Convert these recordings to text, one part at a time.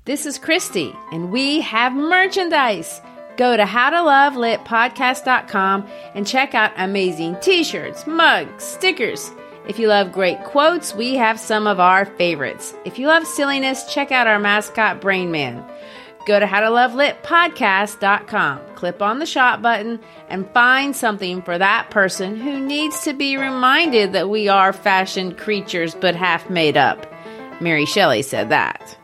This is Christy, and we have merchandise. Go to howtolovelitpodcast.com and check out amazing t-shirts, mugs, stickers. If you love great quotes, we have some of our favorites. If you love silliness, check out our mascot, Brain Man. Go to howtolovelitpodcast.com, click on the shop button, and find something for that person who needs to be reminded that we are fashioned creatures but half made up. Mary Shelley said that.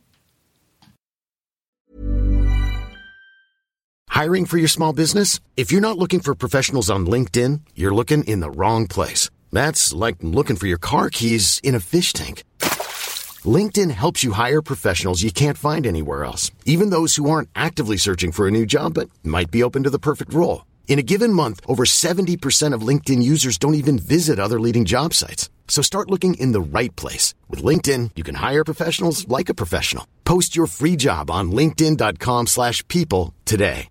Hiring for your small business? If you're not looking for professionals on LinkedIn, you're looking in the wrong place. That's like looking for your car keys in a fish tank. LinkedIn helps you hire professionals you can't find anywhere else, even those who aren't actively searching for a new job but might be open to the perfect role. In a given month, over 70% of LinkedIn users don't even visit other leading job sites. So start looking in the right place. With LinkedIn, you can hire professionals like a professional. Post your free job on linkedin.com/people today.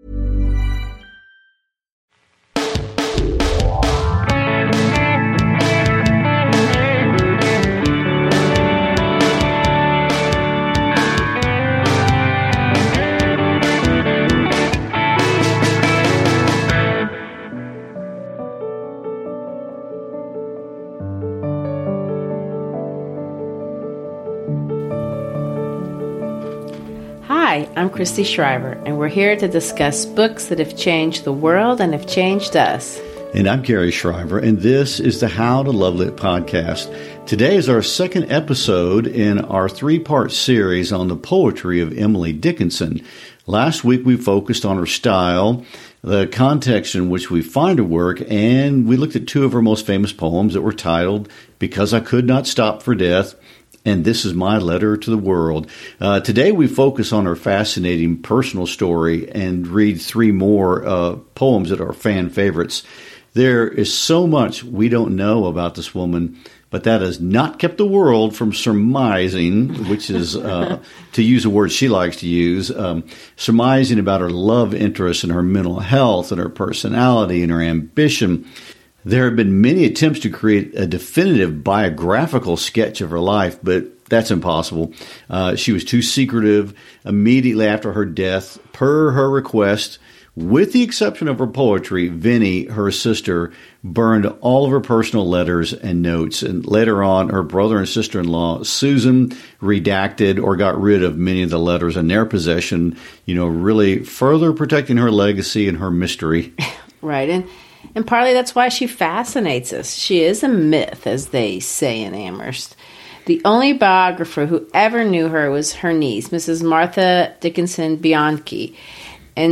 Hi, I'm Christy Shriver, and we're here to discuss books that have changed the world and have changed us. And I'm Gary Shriver, and this is the How to Love Lit podcast. Today is our second episode in our three-part series on the poetry of Emily Dickinson. Last week we focused on her style, the context in which we find her work, and we looked at two of her most famous poems that were titled Because I Could Not Stop for Death and This Is My Letter to the World. Today we focus on her fascinating personal story and read three more poems that are fan favorites. There is so much we don't know about this woman, but that has not kept the world from surmising, which is, to use a word she likes to use, surmising about her love interests and her mental health and her personality and her ambition. There have been many attempts to create a definitive biographical sketch of her life, but that's impossible. She was too secretive. Immediately after her death, per her request, with the exception of her poetry, Vinnie, her sister, burned all of her personal letters and notes. And later on, her brother and sister-in-law, Susan, redacted or got rid of many of the letters in their possession, really further protecting her legacy and her mystery. Right, and partly that's why she fascinates us. She is a myth, as they say in Amherst. The only biographer who ever knew her was her niece, Mrs. Martha Dickinson Bianchi. In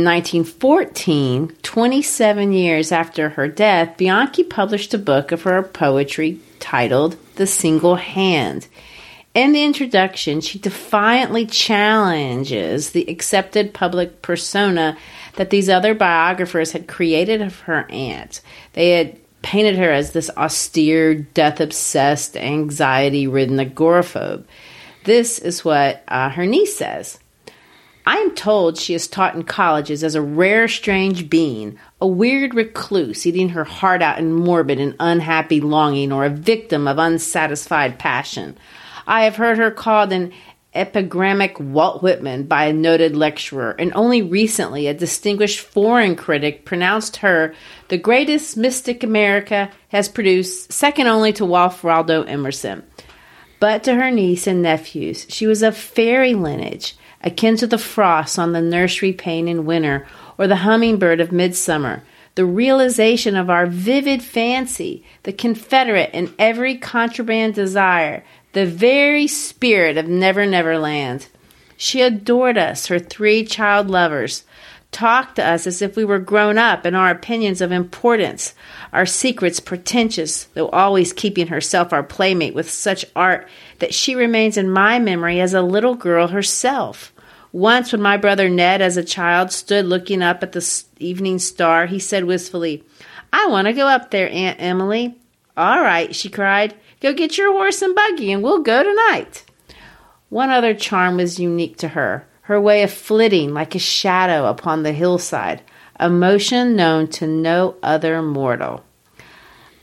1914, 27 years after her death, Bianchi published a book of her poetry titled The Single Hand. In the introduction, she defiantly challenges the accepted public persona that these other biographers had created of her aunt. They had painted her as this austere, death-obsessed, anxiety-ridden agoraphobe. This is what her niece says. I am told she is taught in colleges as a rare, strange being, a weird recluse eating her heart out in morbid and unhappy longing, or a victim of unsatisfied passion. I have heard her called an epigrammic Walt Whitman by a noted lecturer, and only recently a distinguished foreign critic pronounced her the greatest mystic America has produced, second only to Waldo Emerson. But to her niece and nephews, she was of fairy lineage, akin to the frost on the nursery pane in winter, or the hummingbird of midsummer, the realization of our vivid fancy, the confederate in every contraband desire, the very spirit of Never Never Land. She adored us, her three child lovers, talked to us as if we were grown up and our opinions of importance, our secrets pretentious, though always keeping herself our playmate with such art that she remains in my memory as a little girl herself. Once when my brother Ned, as a child, stood looking up at the evening star, he said wistfully, "I want to go up there, Aunt Emily." "All right," she cried. "Go get your horse and buggy and we'll go tonight." One other charm was unique to her way of flitting like a shadow upon the hillside, a motion known to no other mortal.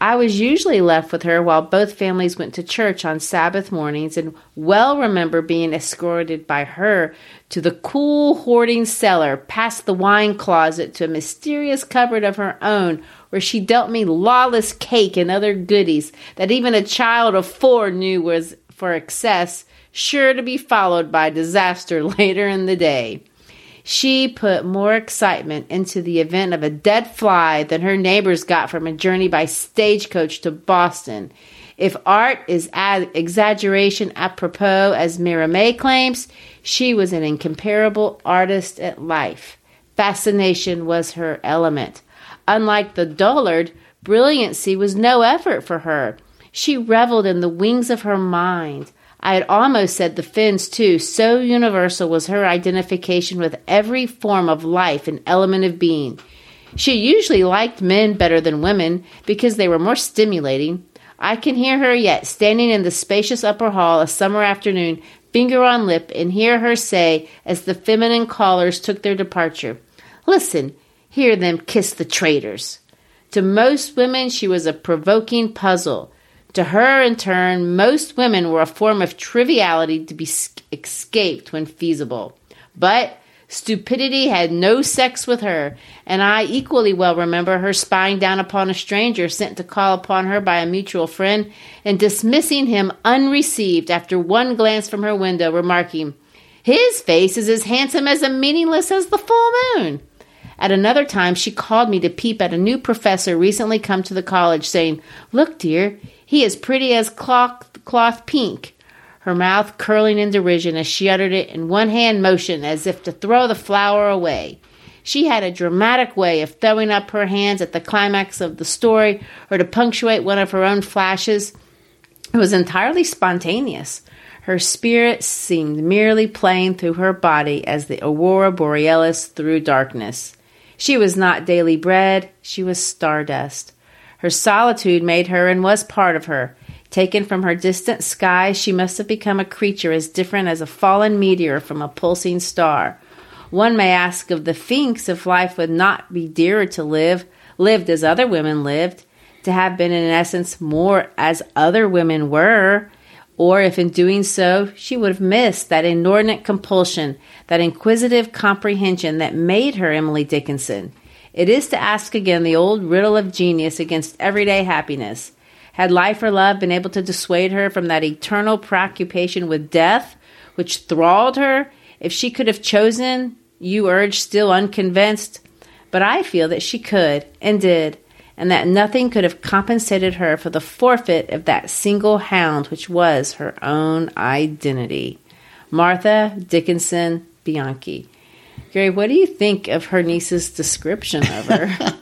I was usually left with her while both families went to church on Sabbath mornings, and well remember being escorted by her to the cool hoarding cellar, past the wine closet to a mysterious cupboard of her own, where she dealt me lawless cake and other goodies that even a child of 4 knew was for excess, sure to be followed by disaster later in the day. She put more excitement into the event of a dead fly than her neighbors got from a journey by stagecoach to Boston. If art is as exaggeration apropos as Mira May claims, she was an incomparable artist at life. Fascination was her element. Unlike the dullard, brilliancy was no effort for her. She reveled in the wings of her mind. I had almost said the fins, too. So universal was her identification with every form of life and element of being. She usually liked men better than women because they were more stimulating. I can hear her yet, standing in the spacious upper hall a summer afternoon, finger on lip, and hear her say, as the feminine callers took their departure, "Listen, hear them kiss the traitors." To most women, she was a provoking puzzle. To her, in turn, most women were a form of triviality to be escaped when feasible. But stupidity had no sex with her, and I equally well remember her spying down upon a stranger sent to call upon her by a mutual friend and dismissing him unreceived after one glance from her window, remarking, "His face is as handsome as meaningless as the full moon." At another time, she called me to peep at a new professor recently come to the college, saying, "Look, dear, he is pretty as cloth pink," her mouth curling in derision as she uttered it in one hand motion as if to throw the flower away. She had a dramatic way of throwing up her hands at the climax of the story or to punctuate one of her own flashes. It was entirely spontaneous. Her spirit seemed merely playing through her body as the aurora borealis through darkness. She was not daily bread, she was stardust. Her solitude made her and was part of her. Taken from her distant sky, she must have become a creature as different as a fallen meteor from a pulsing star. One may ask of the Finks if life would not be dearer to live, lived as other women lived, to have been in essence more as other women were, or if in doing so she would have missed that inordinate compulsion, that inquisitive comprehension that made her Emily Dickinson. It is to ask again the old riddle of genius against everyday happiness. Had life or love been able to dissuade her from that eternal preoccupation with death, which thralled her? If she could have chosen, you urge still unconvinced. But I feel that she could, and did, and that nothing could have compensated her for the forfeit of that single hound which was her own identity. Martha Dickinson Bianchi. Gary, what do you think of her niece's description of her?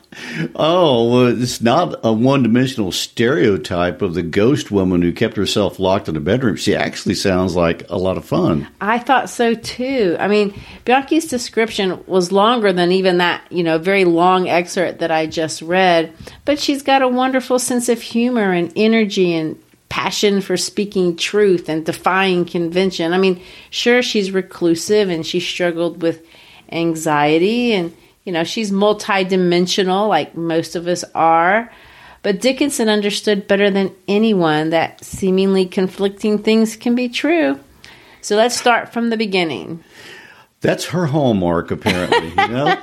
Oh, well, it's not a one-dimensional stereotype of the ghost woman who kept herself locked in a bedroom. She actually sounds like a lot of fun. I thought so, too. I mean, Bianchi's description was longer than even that, very long excerpt that I just read. But she's got a wonderful sense of humor and energy and passion for speaking truth and defying convention. I mean, sure, she's reclusive and she struggled with anxiety and she's multidimensional like most of us are. But Dickinson understood better than anyone that seemingly conflicting things can be true. So let's start from the beginning. That's her hallmark, apparently.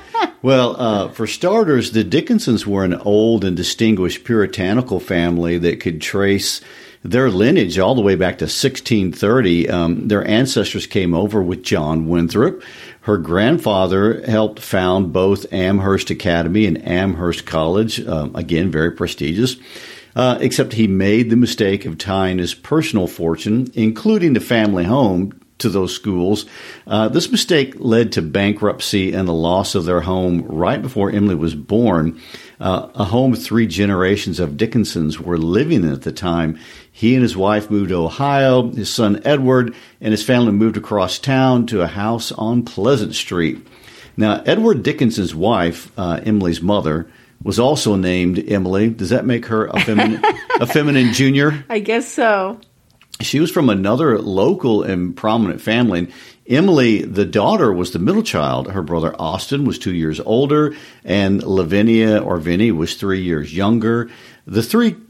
Well, for starters, the Dickinsons were an old and distinguished puritanical family that could trace their lineage all the way back to 1630. Their ancestors came over with John Winthrop. Her grandfather helped found both Amherst Academy and Amherst College, again, very prestigious, except he made the mistake of tying his personal fortune, including the family home, to those schools. This mistake led to bankruptcy and the loss of their home right before Emily was born, a home 3 generations of Dickinsons were living in at the time. He and his wife moved to Ohio. His son Edward and his family moved across town to a house on Pleasant Street. Now, Edward Dickinson's wife, Emily's mother, was also named Emily. Does that make her a feminine junior? I guess so. She was from another local and prominent family. And Emily, the daughter, was the middle child. Her brother Austin was 2 years older, and Lavinia, or Vinny, was 3 years younger. The 3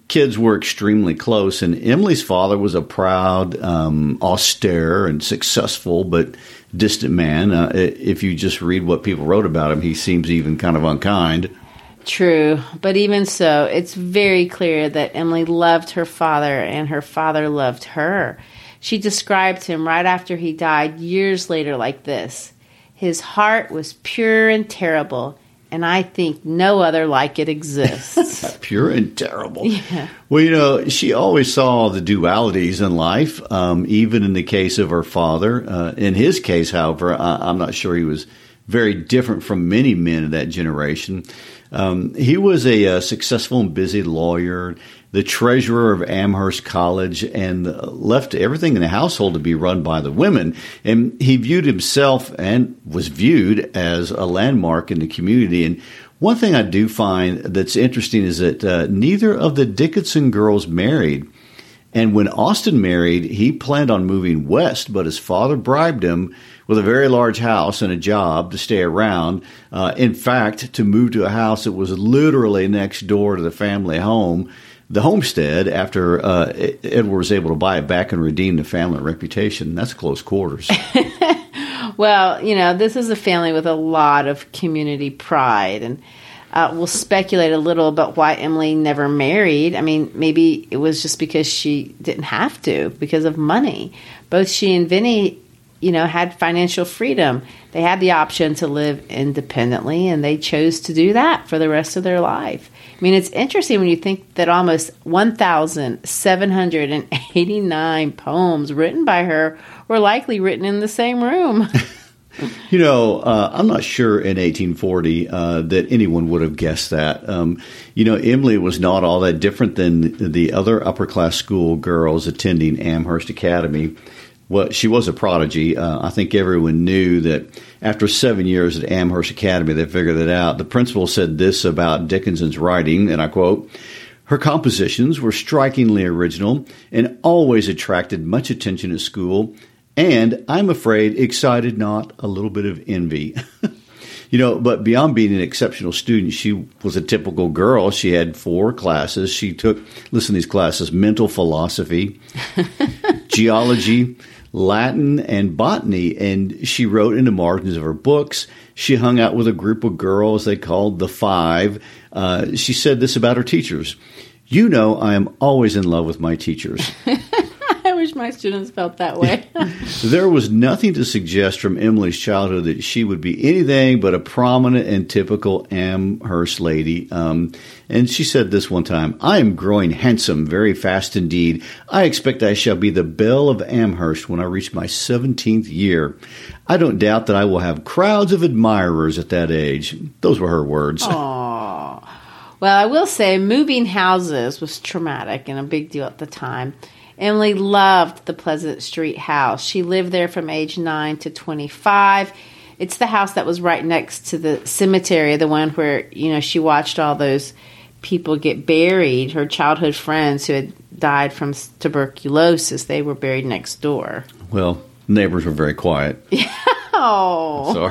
kids were extremely close, and Emily's father was a proud, austere, and successful but distant man. If you just read what people wrote about him, he seems even kind of unkind. True, but even so, it's very clear that Emily loved her father and her father loved her. She described him right after he died years later like this: "His heart was pure and terrible, and I think no other like it exists." Pure and terrible. Yeah. Well, she always saw the dualities in life, even in the case of her father. In his case, however, I'm not sure he was very different from many men of that generation. He was a successful and busy lawyer, the treasurer of Amherst College, and left everything in the household to be run by the women. And he viewed himself and was viewed as a landmark in the community. And one thing I do find that's interesting is that neither of the Dickinson girls married. And when Austin married, he planned on moving west, but his father bribed him with a very large house and a job to stay around. In fact, to move to a house that was literally next door to the family home, the homestead, after Edward was able to buy it back and redeem the family reputation. That's close quarters. Well, this is a family with a lot of community pride, and we'll speculate a little about why Emily never married. I mean, maybe it was just because she didn't have to, because of money. Both she and Vinny, had financial freedom. They had the option to live independently, and they chose to do that for the rest of their life. I mean, it's interesting when you think that almost 1,789 poems written by her were likely written in the same room. I'm not sure in 1840 that anyone would have guessed that. Emily was not all that different than the other upper-class school girls attending Amherst Academy. Well, she was a prodigy. I think everyone knew that after 7 years at Amherst Academy, they figured it out. The principal said this about Dickinson's writing, and I quote, "Her compositions were strikingly original and always attracted much attention at school, and, I'm afraid, excited not a little bit of envy." But beyond being an exceptional student, she was a typical girl. She had 4 classes. She took, listen to these classes, mental philosophy, geology, Latin, and botany, and she wrote in the margins of her books. She hung out with a group of girls they called the Five. She said this about her teachers: "I am always in love with my teachers." I wish my students felt that way. There was nothing to suggest from Emily's childhood that she would be anything but a prominent and typical Amherst lady. And she said this one time: "I am growing handsome very fast indeed. I expect I shall be the belle of Amherst when I reach my 17th year. I don't doubt that I will have crowds of admirers at that age." Those were her words. Aww. Well, I will say moving houses was traumatic and a big deal at the time. Emily loved the Pleasant Street house. She lived there from age 9 to 25. It's the house that was right next to the cemetery, the one where, she watched all those people get buried, her childhood friends who had died from tuberculosis. They were buried next door. Well, neighbors were very quiet. Oh. Sorry.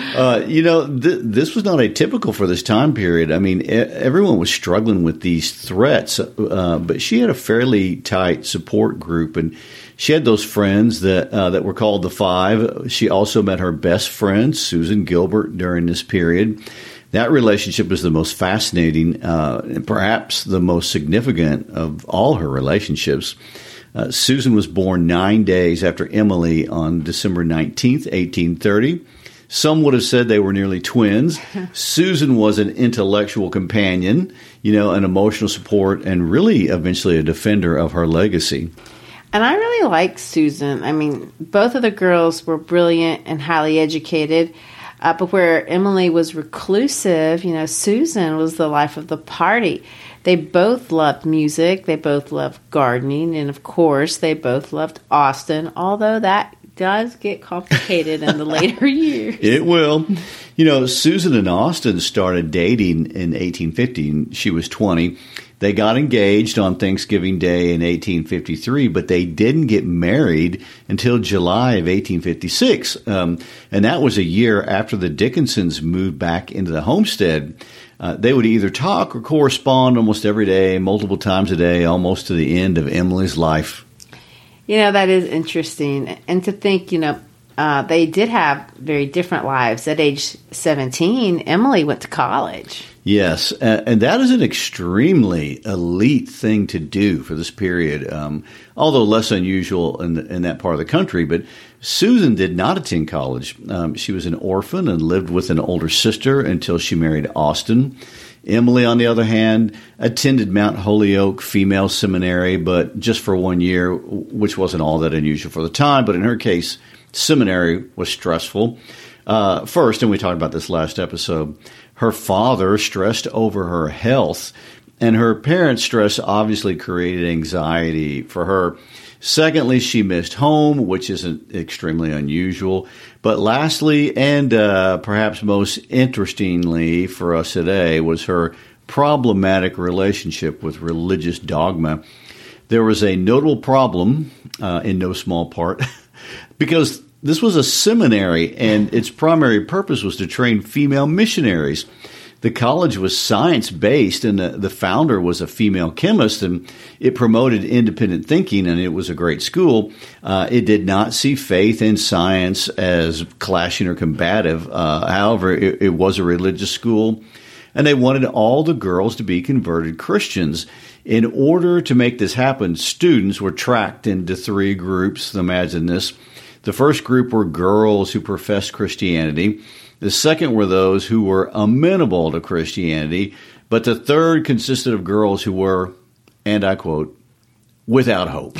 This was not atypical for this time period. I mean, everyone was struggling with these threats, but she had a fairly tight support group, and she had those friends that were called the Five. She also met her best friend, Susan Gilbert, during this period. That relationship is the most fascinating and perhaps the most significant of all her relationships. Susan was born 9 days after Emily on December 19th, 1830. Some would have said they were nearly twins. Susan was an intellectual companion, an emotional support, and really eventually a defender of her legacy. And I really like Susan. I mean, both of the girls were brilliant and highly educated. But where Emily was reclusive, Susan was the life of the party. They both loved music. They both loved gardening. And, of course, they both loved Austin, although that does get complicated in the later years. It will. Susan and Austin started dating in 1850. She was 20. They got engaged on Thanksgiving Day in 1853, but they didn't get married until July of 1856. And that was a year after the Dickinsons moved back into the homestead. They would either talk or correspond almost every day, multiple times a day, almost to the end of Emily's life. That is interesting. And to think, they did have very different lives. At age 17, Emily went to college. Yes, and that is an extremely elite thing to do for this period, although less unusual in that part of the country. But Susan did not attend college. She was an orphan and lived with an older sister until she married Austin. Emily, on the other hand, attended Mount Holyoke Female Seminary, but just for 1 year, which wasn't all that unusual for the time. But in her case, seminary was stressful. First, and we talked about this last episode, her father stressed over her health, and her parents' stress obviously created anxiety for her. Secondly, she missed home, which isn't extremely unusual. But lastly, and perhaps most interestingly for us today, was her problematic relationship with religious dogma. There was a notable problem, in no small part, because this was a seminary, and its primary purpose was to train female missionaries. The college was science-based, and the founder was a female chemist, and it promoted independent thinking, and it was a great school. It did not see faith and science as clashing or combative. However, it was a religious school, and they wanted all the girls to be converted Christians. In order to make this happen, students were tracked into 3 groups. Imagine this. The first group were girls who professed Christianity. The second were those who were amenable to Christianity. But the third consisted of girls who were, and I quote, without hope.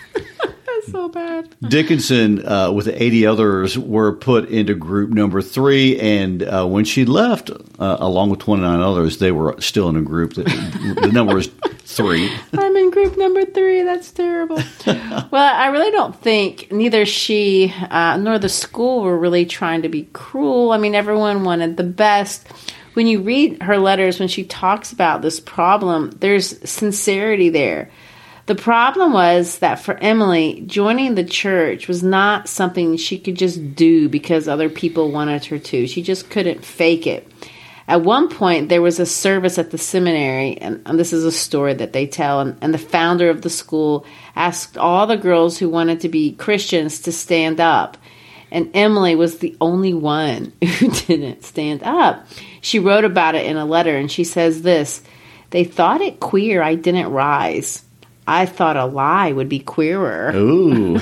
That's so bad. Dickinson, with 80 others, were put into group number 3. And when she left, along with 29 others, they were still in a group. The number was 3. I'm in group number 3. That's terrible. Well, I really don't think neither she nor the school were really trying to be cruel. I mean, everyone wanted the best. When you read her letters, when she talks about this problem, there's sincerity there. The problem was that for Emily, joining the church was not something she could just do because other people wanted her to. She just couldn't fake it. At one point, there was a service at the seminary, and this is a story that they tell, and the founder of the school asked all the girls who wanted to be Christians to stand up. And Emily was the only one who didn't stand up. She wrote about it in a letter, and she says this, "They thought it queer I didn't rise. I thought a lie would be queerer." Ooh.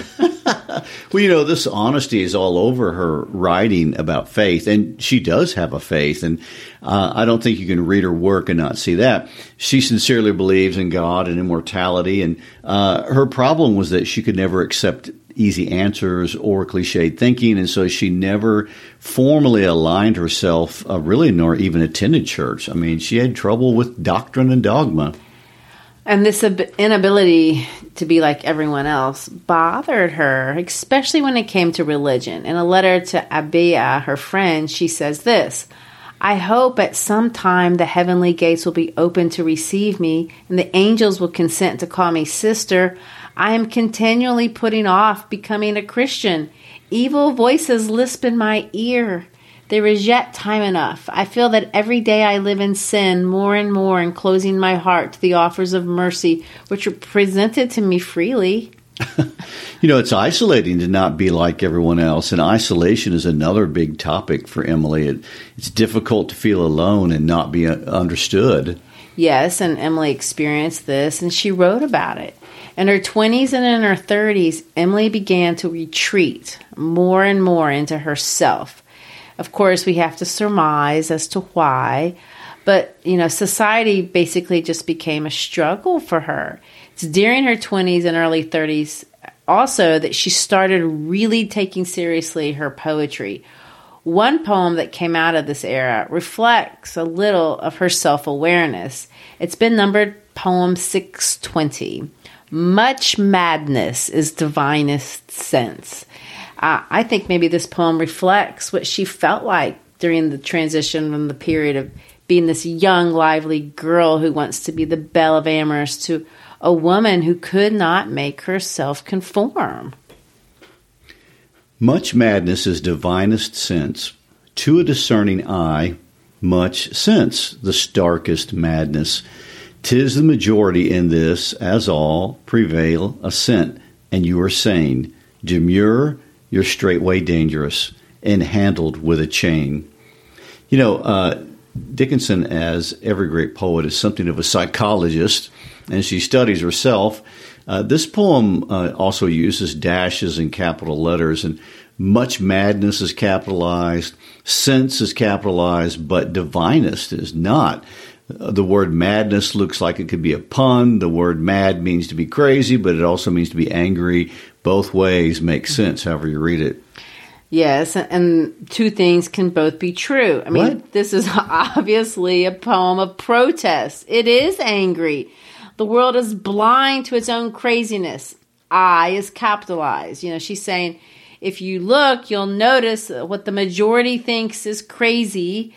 Well, this honesty is all over her writing about faith, and she does have a faith, and I don't think you can read her work and not see that. She sincerely believes in God and immortality, and her problem was that she could never accept easy answers or cliched thinking, and so she never formally aligned herself, really, nor even attended church. I mean, she had trouble with doctrine and dogma. And this inability to be like everyone else bothered her, especially when it came to religion. In a letter to Abia, her friend, she says this, "I hope at some time the heavenly gates will be open to receive me, and the angels will consent to call me sister. I am continually putting off becoming a Christian. Evil voices lisp in my ear. There is yet time enough. I feel that every day I live in sin more and more, and closing my heart to the offers of mercy which are presented to me freely." It's isolating to not be like everyone else, and isolation is another big topic for Emily. It's difficult to feel alone and not be understood. Yes, and Emily experienced this, and she wrote about it. In her 20s and in her 30s, Emily began to retreat more and more into herself. Of course, we have to surmise as to why, but, society basically just became a struggle for her. It's during her 20s and early 30s also that she started really taking seriously her poetry. One poem that came out of this era reflects a little of her self-awareness. It's been numbered poem 620. "Much madness is divinest sense." I think maybe this poem reflects what she felt like during the transition from the period of being this young, lively girl who wants to be the belle of Amherst to a woman who could not make herself conform. Much madness is divinest sense. To a discerning eye, much sense, the starkest madness. 'Tis the majority in this, as all prevail, assent, and you are sane. Demure, you're straightway dangerous, and handled with a chain. You know, Dickinson, as every great poet, is something of a psychologist, and she studies herself. This poem also uses dashes and capital letters, and much madness is capitalized, sense is capitalized, but divinest is not. The word madness looks like it could be a pun. The word mad means to be crazy, but it also means to be angry. Both ways make sense, however you read it. Yes, and two things can both be true. I mean, This is obviously a poem of protest. It is angry. The world is blind to its own craziness. I is capitalized. You know, she's saying, if you look, you'll notice what the majority thinks is crazy.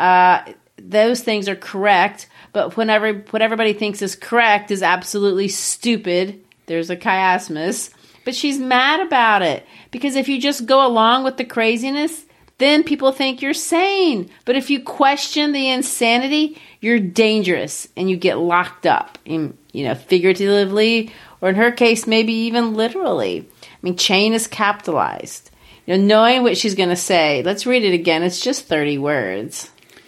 Those things are correct, but what everybody thinks is correct is absolutely stupid. There's a chiasmus. But she's mad about it, because if you just go along with the craziness, then people think you're sane. But if you question the insanity, you're dangerous and you get locked up, figuratively, or in her case, maybe even literally. I mean, chain is capitalized. Knowing what she's going to say, let's read it again. It's just 30 words.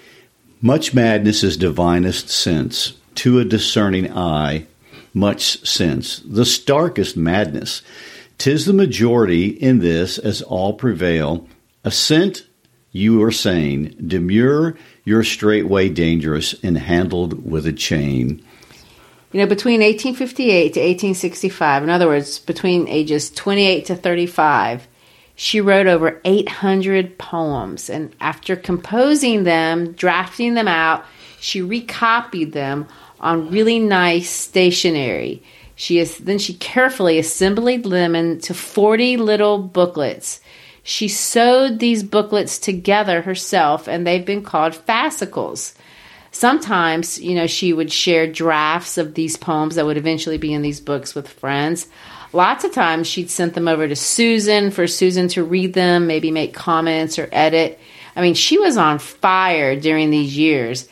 Much madness is divinest sense, to a discerning eye, much sense, the starkest madness. 'Tis the majority in this, as all prevail. Assent, you are sane. Demure, you're straightway dangerous, and handled with a chain. Between 1858 to 1865, in other words, between ages 28 to 35, she wrote over 800 poems. And after composing them, drafting them out, she recopied them on really nice stationery. Then she carefully assembled them into 40 little booklets. She sewed these booklets together herself, and they've been called fascicles. Sometimes, she would share drafts of these poems that would eventually be in these books with friends. Lots of times she'd sent them over to Susan for Susan to read them, maybe make comments or edit. I mean, she was on fire during these years.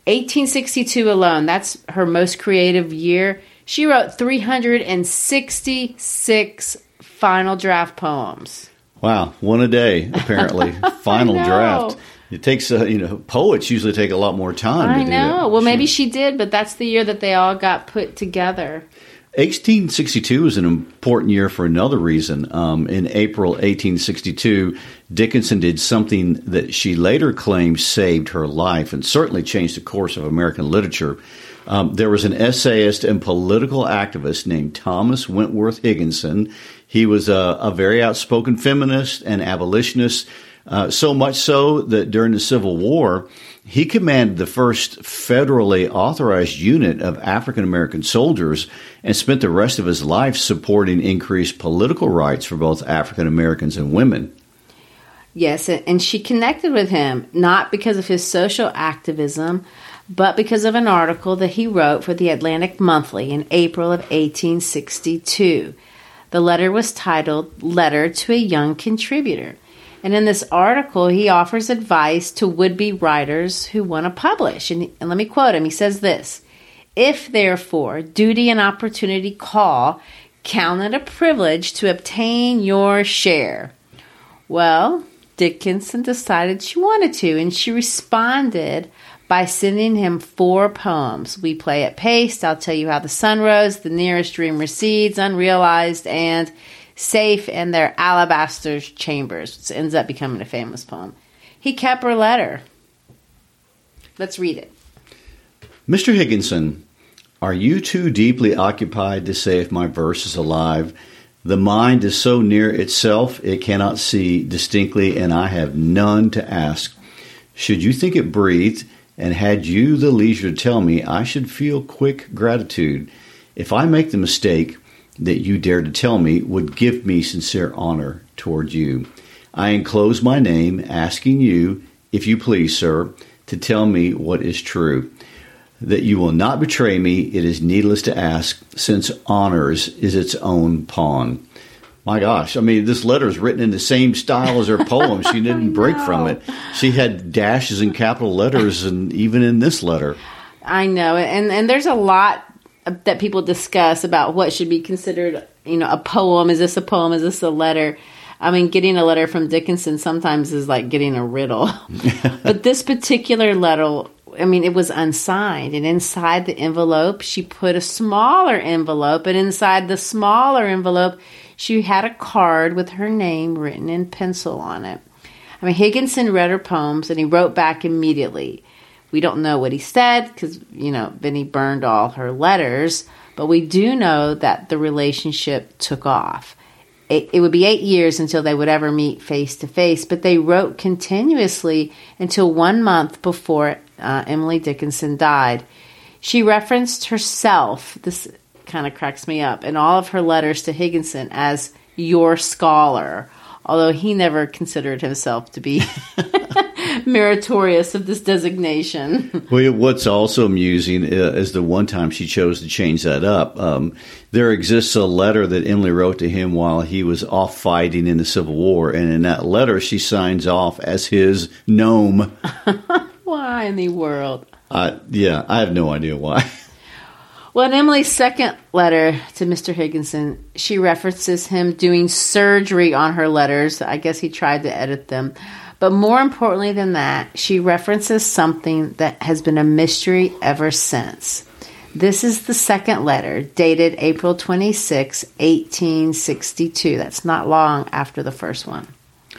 1862 alone, that's her most creative year. She wrote 366 final draft poems. Wow, one a day, apparently. Final draft. It takes, poets usually take a lot more time to do that. I know. Well, maybe she did, but that's the year that they all got put together. 1862 is an important year for another reason. In April 1862, Dickinson did something that she later claimed saved her life and certainly changed the course of American literature. There was an essayist and political activist named Thomas Wentworth Higginson. He was a very outspoken feminist and abolitionist, so much so that during the Civil War, he commanded the first federally authorized unit of African-American soldiers and spent the rest of his life supporting increased political rights for both African-Americans and women. Yes, and she connected with him, not because of his social activism, but because of an article that he wrote for the Atlantic Monthly in April of 1862. The letter was titled Letter to a Young Contributor. And in this article, he offers advice to would-be writers who want to publish. And let me quote him. He says this: "If, therefore, duty and opportunity call, count it a privilege to obtain your share." Well, Dickinson decided she wanted to, and she responded by sending him 4 poems. We Play at Pace, I'll Tell You How the Sun Rose, The Nearest Dream Recedes, Unrealized, and Safe in Their Alabaster Chambers, which ends up becoming a famous poem. He kept her letter. Let's read it. Mr. Higginson, are you too deeply occupied to say if my verse is alive? The mind is so near itself it cannot see distinctly, and I have none to ask. Should you think it breathed, and had you the leisure to tell me, I should feel quick gratitude. If I make the mistake that you dare to tell me would give me sincere honor toward you. I enclose my name, asking you, if you please, sir, to tell me what is true. That you will not betray me, it is needless to ask, since honors is its own pawn. My gosh. I mean, this letter is written in the same style as her poem. She didn't break from it. She had dashes and capital letters, and even in this letter. I know. And there's a lot that people discuss about what should be considered, a poem. Is this a poem? Is this a letter? I mean, getting a letter from Dickinson sometimes is like getting a riddle. But this particular letter, I mean, it was unsigned. And inside the envelope, she put a smaller envelope. And inside the smaller envelope, she had a card with her name written in pencil on it. I mean, Higginson read her poems, and he wrote back immediately. We don't know what he said because, Benny burned all her letters. But we do know that the relationship took off. It would be 8 years until they would ever meet face to face, but they wrote continuously until 1 month before Emily Dickinson died. She referenced herself, this kind of cracks me up, in all of her letters to Higginson as your scholar, although he never considered himself to be meritorious of this designation. Well, what's also amusing is the one time she chose to change that up. There exists a letter that Emily wrote to him while he was off fighting in the Civil War, and in that letter she signs off as his gnome. Why in the world? I have no idea why. Well, in Emily's second letter to Mr. Higginson, she references him doing surgery on her letters. I guess he tried to edit them. But more importantly than that, she references something that has been a mystery ever since. This is the second letter, dated April 26, 1862. That's not long after the first one.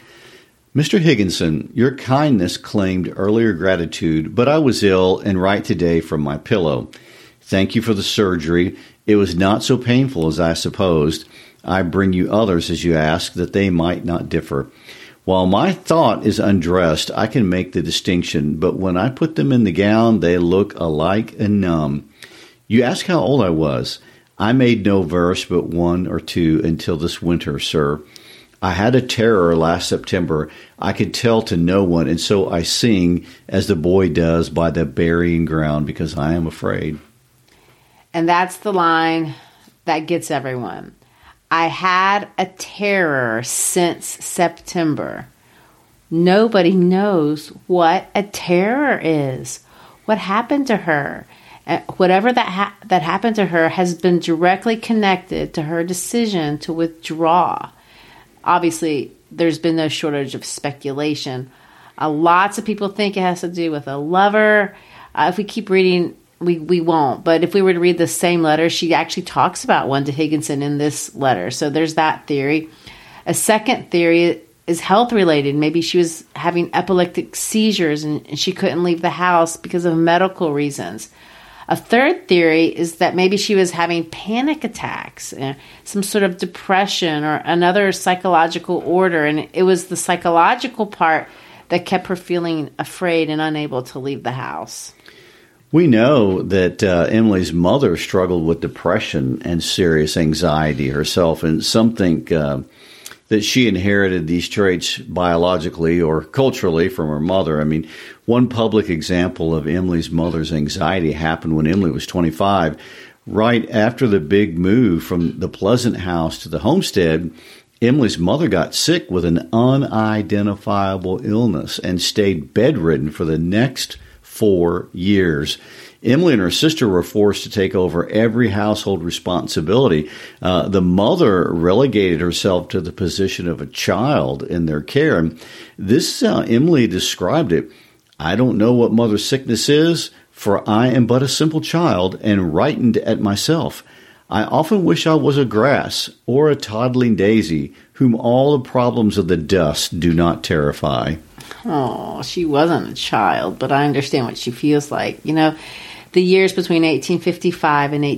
Mr. Higginson, your kindness claimed earlier gratitude, but I was ill and write today from my pillow. Thank you for the surgery. It was not so painful as I supposed. I bring you others as you ask, that they might not differ. While my thought is undressed, I can make the distinction, but when I put them in the gown, they look alike and numb. You ask how old I was. I made no verse but 1 or 2 until this winter, sir. I had a terror last September. I could tell to no one, and so I sing as the boy does by the burying ground, because I am afraid. And that's the line that gets everyone. I had a terror since September. Nobody knows what a terror is. What happened to her? Whatever that happened to her has been directly connected to her decision to withdraw. Obviously, there's been no shortage of speculation. Lots of people think it has to do with a lover. If we keep reading, we won't. But if we were to read the same letter, she actually talks about one to Higginson in this letter. So there's that theory. A second theory is health related. Maybe she was having epileptic seizures and she couldn't leave the house because of medical reasons. A third theory is that maybe she was having panic attacks, some sort of depression or another psychological order. And it was the psychological part that kept her feeling afraid and unable to leave the house. We know that Emily's mother struggled with depression and serious anxiety herself, and some think that she inherited these traits biologically or culturally from her mother. I mean, one public example of Emily's mother's anxiety happened when Emily was 25. Right after the big move from the Pleasant House to the homestead, Emily's mother got sick with an unidentifiable illness and stayed bedridden for the next 4 years. Emily and her sister were forced to take over every household responsibility. The mother relegated herself to the position of a child in their care. And this, Emily described it. I don't know what mother's sickness is, for I am but a simple child and frightened at myself. I often wish I was a grass or a toddling daisy, whom all the problems of the dust do not terrify. Oh, she wasn't a child, but I understand what she feels like. You know, the years between 1855 and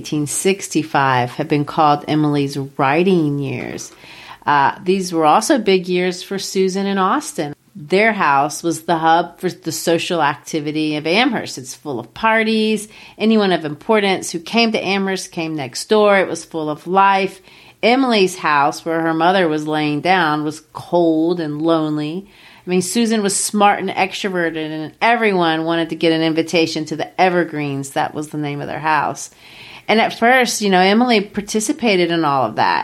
1865 have been called Emily's writing years. These were also big years for Susan and Austin. Their house was the hub for the social activity of Amherst. It's full of parties. Anyone of importance who came to Amherst came next door. It was full of life. Emily's house, where her mother was laying down, was cold and lonely. I mean, Susan was smart and extroverted, and everyone wanted to get an invitation to the Evergreens. That was the name of their house. And at first, Emily participated in all of that.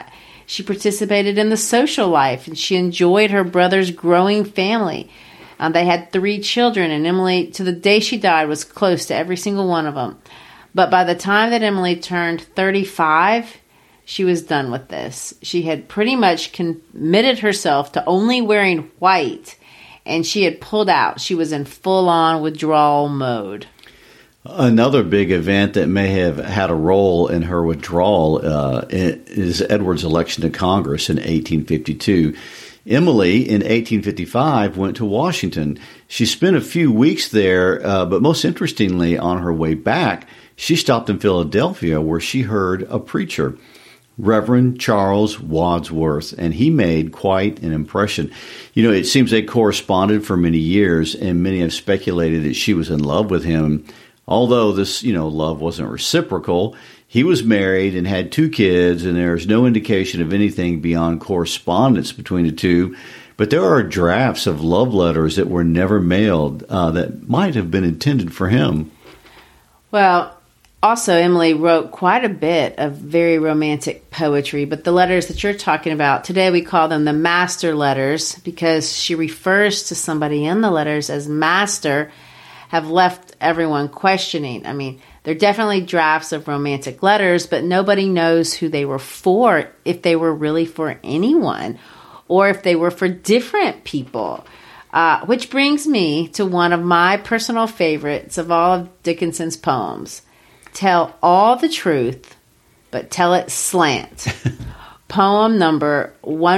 She participated in the social life, and she enjoyed her brother's growing family. They had 3 children, and Emily, to the day she died, was close to every single one of them. But by the time that Emily turned 35, she was done with this. She had pretty much committed herself to only wearing white, and she had pulled out. She was in full-on withdrawal mode. Another big event that may have had a role in her withdrawal is Edward's election to Congress in 1852. Emily, in 1855, went to Washington. She spent a few weeks there, but most interestingly, on her way back, she stopped in Philadelphia where she heard a preacher, Reverend Charles Wadsworth, and he made quite an impression. It seems they corresponded for many years, and many have speculated that she was in love with him. Although this, love wasn't reciprocal, he was married and had 2 kids, and there's no indication of anything beyond correspondence between the two. But there are drafts of love letters that were never mailed that might have been intended for him. Well, also, Emily wrote quite a bit of very romantic poetry, but the letters that you're talking about, today we call them the master letters because she refers to somebody in the letters as master, have left everyone questioning. I mean, they're definitely drafts of romantic letters, but nobody knows who they were for, if they were really for anyone, or if they were for different people. Which brings me to one of my personal favorites of all of Dickinson's poems. Tell all the truth, but tell it slant. Poem number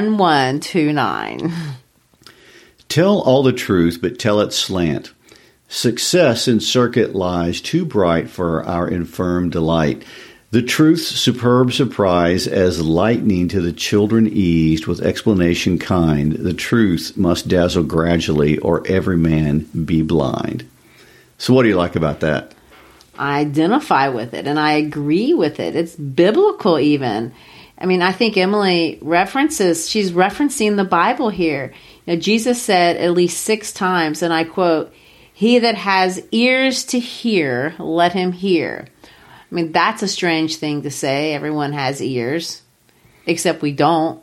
1129. Tell all the truth, but tell it slant. Success in circuit lies too bright for our infirm delight. The truth's superb surprise as lightning to the children eased with explanation kind. The truth must dazzle gradually or every man be blind. So what do you like about that? I identify with it and I agree with it. It's biblical even. I mean, I think Emily she's referencing the Bible here. Jesus said at least 6 times, and I quote, "He that has ears to hear, let him hear." I mean, that's a strange thing to say. Everyone has ears, except we don't.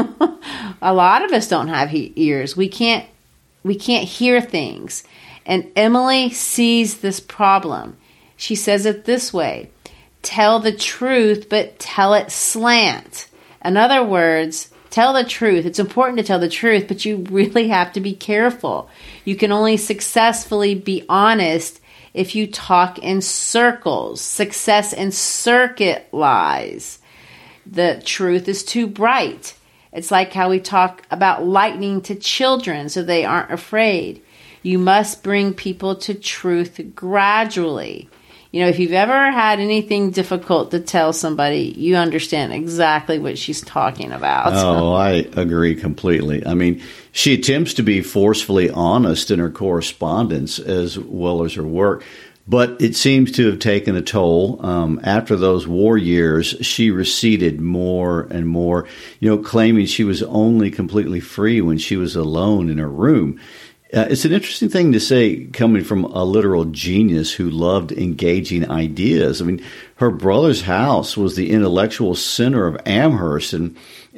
A lot of us don't have ears. We can't hear things. And Emily sees this problem. She says it this way: tell the truth, but tell it slant. In other words, tell the truth. It's important to tell the truth, but you really have to be careful. You can only successfully be honest if you talk in circles. Success in circuit lies. The truth is too bright. It's like how we talk about lightning to children so they aren't afraid. You must bring people to truth gradually. If you've ever had anything difficult to tell somebody, you understand exactly what she's talking about. Oh, I agree completely. I mean, she attempts to be forcefully honest in her correspondence as well as her work, but it seems to have taken a toll. After those war years, she receded more and more, claiming she was only completely free when she was alone in her room. It's an interesting thing to say coming from a literal genius who loved engaging ideas. I mean, her brother's house was the intellectual center of Amherst, and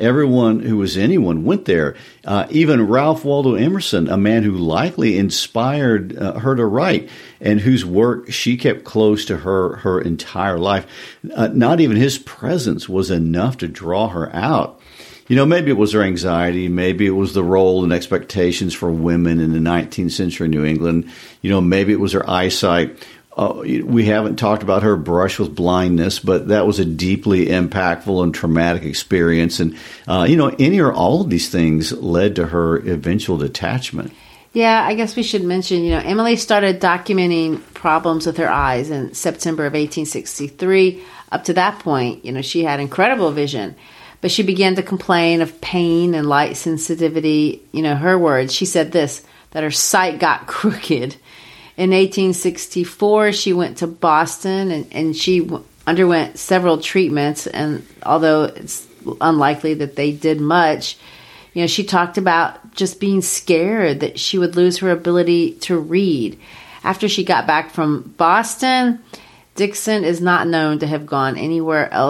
anyone went there. Even Ralph Waldo Emerson, a man who likely inspired her to write and whose work she kept close to her entire life. Not even his presence was enough to draw her out. Maybe it was her anxiety. Maybe it was the role and expectations for women in the 19th century New England. Maybe it was her eyesight. We haven't talked about her brush with blindness, but that was a deeply impactful and traumatic experience. And, any or all of these things led to her eventual detachment. Yeah, I guess we should mention, Emily started documenting problems with her eyes in September of 1863. Up to that point, she had incredible vision. But she began to complain of pain and light sensitivity. Her words, she said this, that her sight got crooked. In 1864, she went to Boston and she underwent several treatments. And although it's unlikely that they did much, she talked about just being scared that she would lose her ability to read. After she got back from Boston, Dickson is not known to have gone anywhere else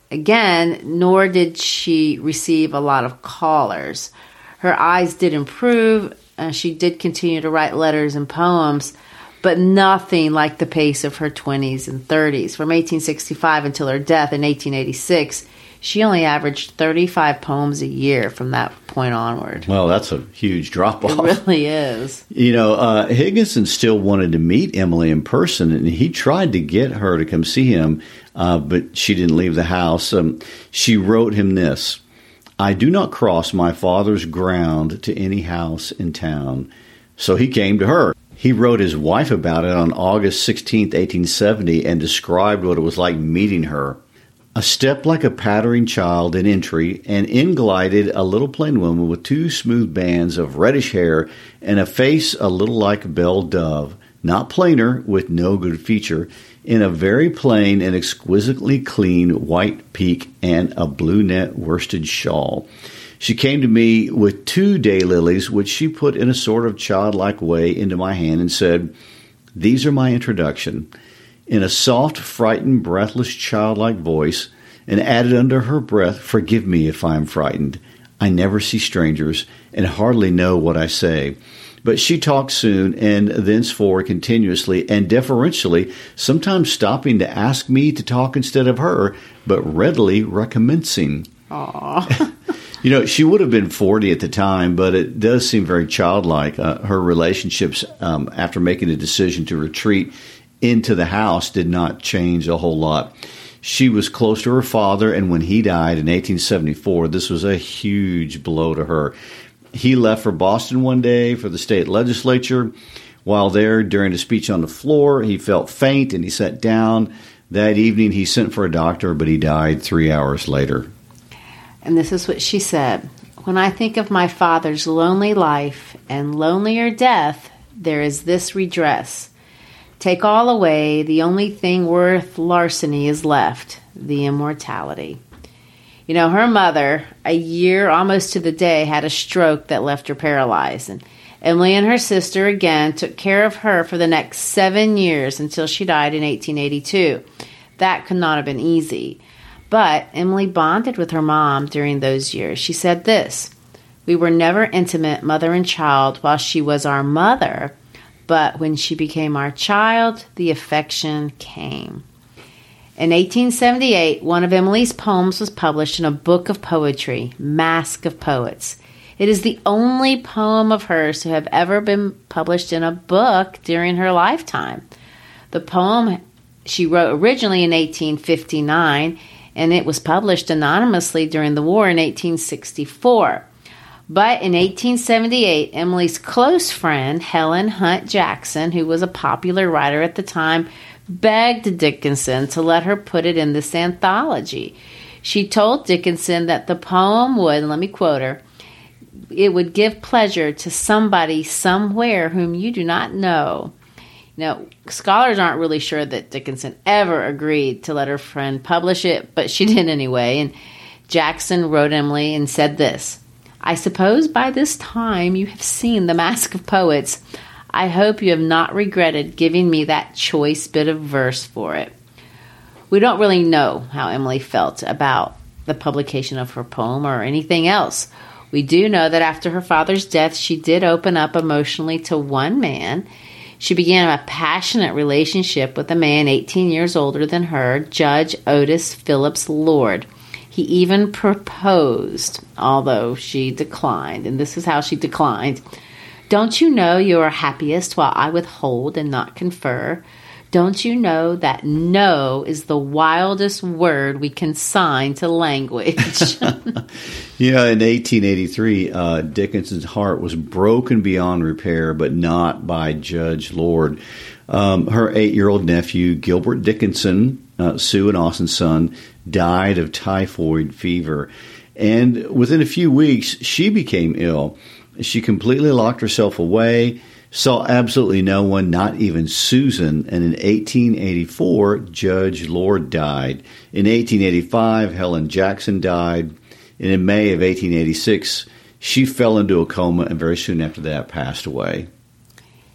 again, nor did she receive a lot of callers. Her eyes did improve, and she did continue to write letters and poems, but nothing like the pace of her 20s and 30s. From 1865 until her death in 1886, she only averaged 35 poems a year from that point onward. Well, that's a huge drop-off. It really is. You know, Higginson still wanted to meet Emily in person, and he tried to get her to come see him, but she didn't leave the house. She wrote him this: "I do not cross my father's ground to any house in town." So he came to her. He wrote his wife about it on August 16th, 1870, and described what it was like meeting her. "A step like a pattering child in entry, and in glided a little plain woman with 2 smooth bands of reddish hair and a face a little like a bell dove, not plainer, with no good feature, in a very plain and exquisitely clean white peak and a blue net worsted shawl. She came to me with 2 daylilies, which she put in a sort of childlike way into my hand and said, 'These are my introduction,' in a soft, frightened, breathless, childlike voice, and added under her breath, 'Forgive me if I am frightened. I never see strangers and hardly know what I say.' But she talked soon, and thenceforward continuously and deferentially, sometimes stopping to ask me to talk instead of her, but readily recommencing." Aww. You know, she would have been 40 at the time, but it does seem very childlike. Her relationships, after making a decision to retreat into the house, did not change a whole lot. She was close to her father, and when he died in 1874, this was a huge blow to her. He left for Boston one day for the state legislature. While there, during a speech on the floor, he felt faint and he sat down. That evening, he sent for a doctor, but he died 3 hours later. And this is what she said: "When I think of my father's lonely life and lonelier death, there is this redress. Take all away, the only thing worth larceny is left, the immortality." You know, her mother, a year almost to the day, had a stroke that left her paralyzed. And Emily and her sister, again, took care of her for the next 7 years until she died in 1882. That could not have been easy. But Emily bonded with her mom during those years. She said this: "We were never intimate, mother and child, while she was our mother. But when she became our child, the affection came." In 1878, one of Emily's poems was published in a book of poetry, Masque of Poets. It is the only poem of hers to have ever been published in a book during her lifetime. The poem she wrote originally in 1859, and it was published anonymously during the war in 1864. But in 1878, Emily's close friend, Helen Hunt Jackson, who was a popular writer at the time, begged Dickinson to let her put it in this anthology. She told Dickinson that the poem would, let me quote her, "It would give pleasure to somebody somewhere whom you do not know." Now, scholars aren't really sure that Dickinson ever agreed to let her friend publish it, but she did anyway. And Jackson wrote Emily and said this: "I suppose by this time you have seen the Masque of Poets. I hope you have not regretted giving me that choice bit of verse for it." We don't really know how Emily felt about the publication of her poem or anything else. We do know that after her father's death, she did open up emotionally to one man. She began a passionate relationship with a man 18 years older than her, Judge Otis Phillips Lord. He even proposed, although she declined, and this is how she declined. "Don't you know you are happiest while I withhold and not confer? Don't you know that no is the wildest word we consign to language?" Yeah, in 1883, Dickinson's heart was broken beyond repair, but not by Judge Lord. Her 8-year-old nephew, Gilbert Dickinson, Sue and Austin's son, died of typhoid fever. And within a few weeks, she became ill. She completely locked herself away, saw absolutely no one, not even Susan. And in 1884, Judge Lord died. In 1885, Helen Jackson died. And in May of 1886, she fell into a coma and very soon after that passed away.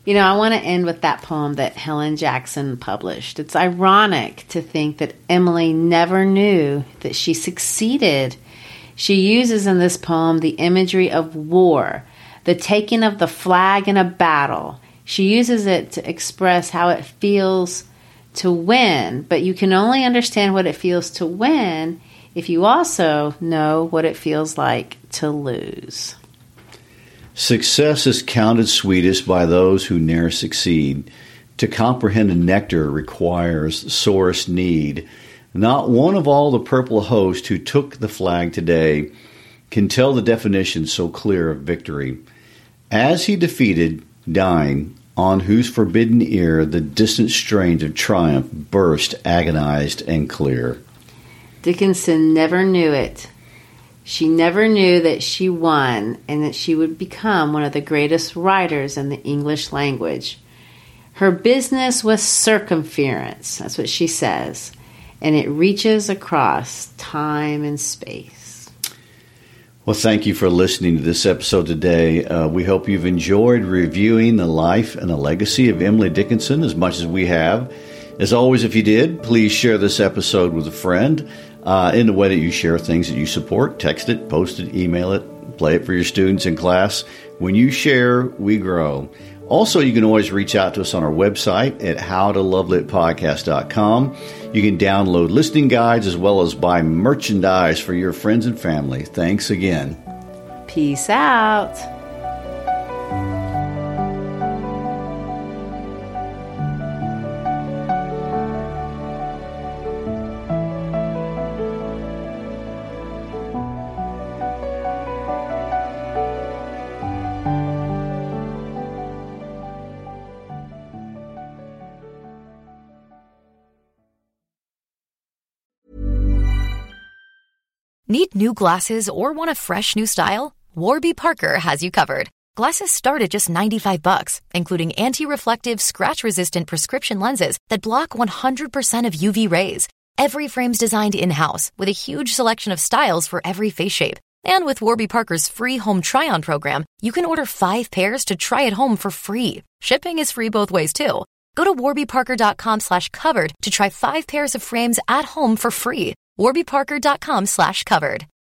You know, I want to end with that poem that Helen Jackson published. It's ironic to think that Emily never knew that she succeeded. She uses in this poem the imagery of war, the taking of the flag in a battle. She uses it to express how it feels to win, but you can only understand what it feels to win if you also know what it feels like to lose. Success is counted sweetest by those who ne'er succeed. To comprehend a nectar requires sorest need. Not one of all the purple host who took the flag today can tell the definition so clear of victory. As he defeated, dying, on whose forbidden ear the distant strains of triumph burst agonized and clear. Dickinson never knew it. She never knew that she won and that she would become one of the greatest writers in the English language. Her business was circumference, that's what she says, and it reaches across time and space. Well, thank you for listening to this episode today. We hope you've enjoyed reviewing the life and the legacy of Emily Dickinson as much as we have. As always, if you did, please share this episode with a friend. In the way that you share things that you support. Text it, post it, email it, play it for your students in class. When you share, we grow. Also, you can always reach out to us on our website at howtolovelitpodcast.com. You can download listening guides as well as buy merchandise for your friends and family. Thanks again. Peace out. Need new glasses or want a fresh new style? Warby Parker has you covered. Glasses start at just $95, including anti-reflective, scratch-resistant prescription lenses that block 100% of UV rays. Every frame's designed in-house with a huge selection of styles for every face shape. And with Warby Parker's free home try-on program, you can order 5 pairs to try at home for free. Shipping is free both ways, too. Go to warbyparker.com/covered to try 5 pairs of frames at home for free. warbyparker.com/covered.